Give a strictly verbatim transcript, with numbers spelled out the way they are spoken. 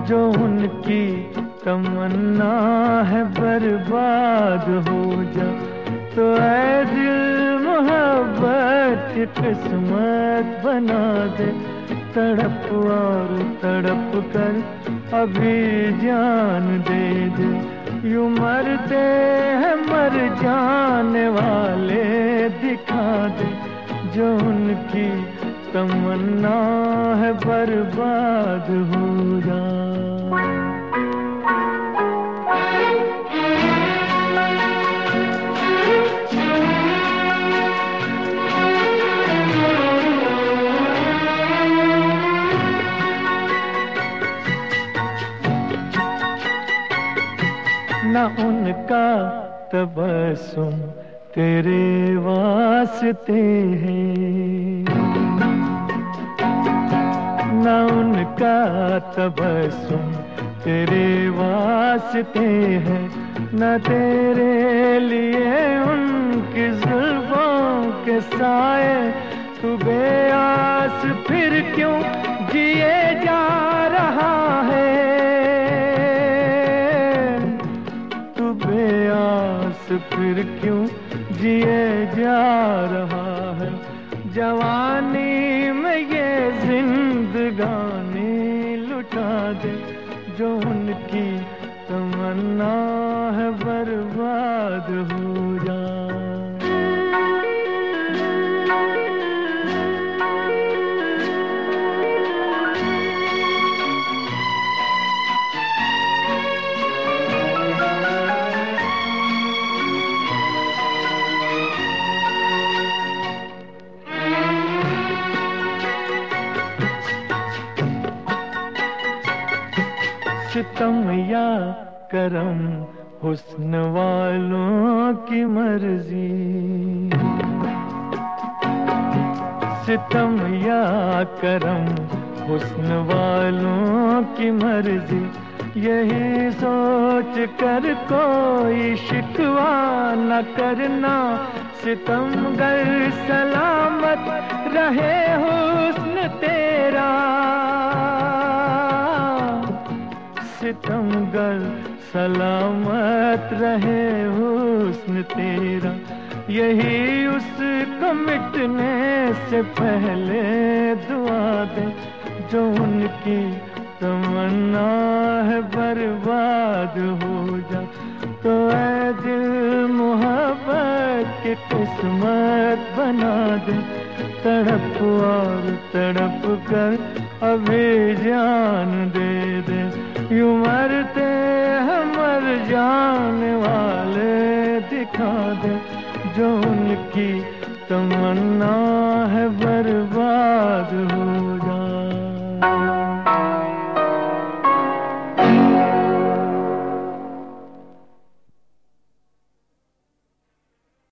जो उनकी तमन्ना है बर्बाद हो जा। तो ऐ दिल मोहब्बत की किस्मत बना दे, तड़प और तड़प कर अभी जान दे दे। यूं मरते हैं मर जाने वाले दिखा दे, जो उनकी तमन्ना है बर्बाद हो जा। न उनका तबस्सुम तेरे वास्ते है, न उनका तबस्सुम तेरे वास्ते है, न तेरे लिए उनकी जुल्फों के साए। तू बेआस फिर क्यों जिए जा रहा है, तू बेआस फिर क्यों जिए जा रहा है। जवानी में ये जिंदगानी लुटा दे, जो उनकी तमन्ना है बर्बाद हो जा। सितम या करम हुस्न वालों की मर्जी, सितम या करम हुस्न वालों की मर्जी। यही सोच कर कोई शिकवा न करना, सितमगर सलामत रहे हुस्न तेरा, सितमगर सलामत रहे हुस्न तेरा। यही उसको मिटने से पहले दुआ दे, जो उनकी तमन्ना है बर्बाद हो जा। तो ऐ दिल मोहब्बत की किस्मत बना दे, तड़प और तड़प कर अभी जान दे दे। यूं मरते हैं मर जाने वाले दिखा दे, जो उनकी तमन्ना है।